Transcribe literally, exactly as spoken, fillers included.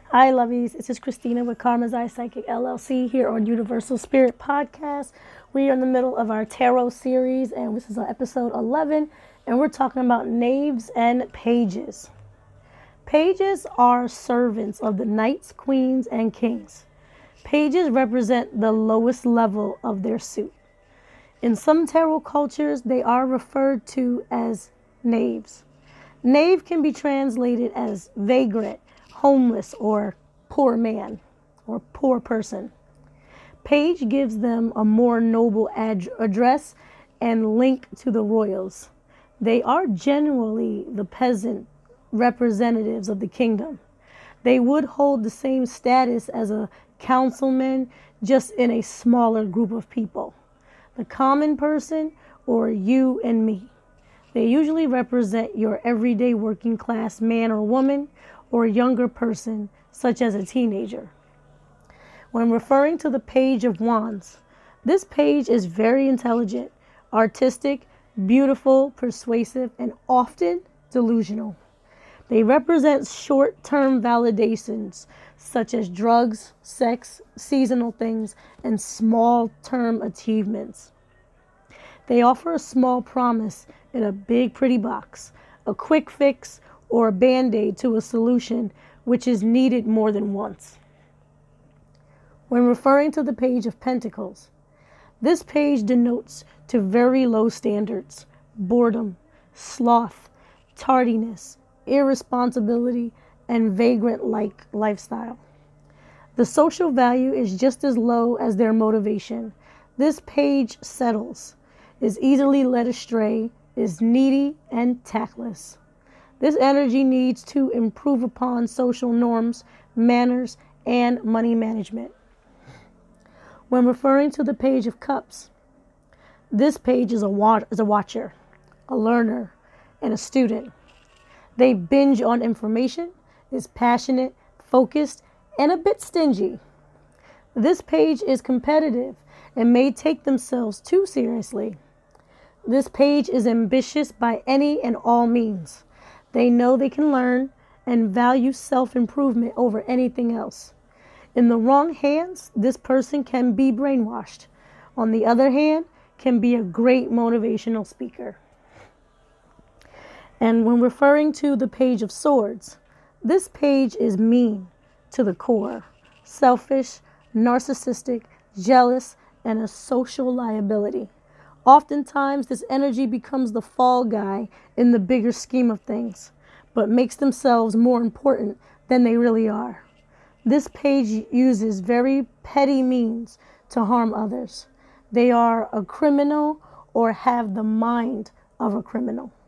Hi, lovies. This is Christina with Karma's Eye Psychic L L C here on Universal Spirit Podcast. We are in the middle of our tarot series, and this is on episode eleven, and we're talking about knaves and pages. Pages are servants of the knights, queens, and kings. Pages represent the lowest level of their suit. In some tarot cultures, they are referred to as knaves. Knave can be translated as vagrant, homeless, or poor man, or poor person. Page gives them a more noble ad- address and link to the royals. They are generally the peasant representatives of the kingdom. They would hold the same status as a councilman, just in a smaller group of people. The common person, or you and me. They usually represent your everyday working class man or woman, or younger person, such as a teenager. When referring to the Page of Wands, this page is very intelligent, artistic, beautiful, persuasive, and often delusional. They represent short-term validations, such as drugs, sex, seasonal things, and small-term achievements. They offer a small promise in a big pretty box, a quick fix, or a band-aid to a solution which is needed more than once. When referring to the Page of Pentacles, this page denotes to very low standards, boredom, sloth, tardiness, irresponsibility, and vagrant-like lifestyle. The social value is just as low as their motivation. This page settles, is easily led astray, is needy and tactless. This energy needs to improve upon social norms, manners, and money management. When referring to the Page of Cups, this page is a, wa- is a watcher, a learner, and a student. They binge on information, is passionate, focused, and a bit stingy. This page is competitive and may take themselves too seriously. This page is ambitious by any and all means. They know they can learn and value self-improvement over anything else. In the wrong hands, this person can be brainwashed. On the other hand, can be a great motivational speaker. And when referring to the Page of Swords, this page is mean to the core, selfish, narcissistic, jealous, and a social liability. Oftentimes, this energy becomes the fall guy in the bigger scheme of things, but makes themselves more important than they really are. This page uses very petty means to harm others. They are a criminal or have the mind of a criminal.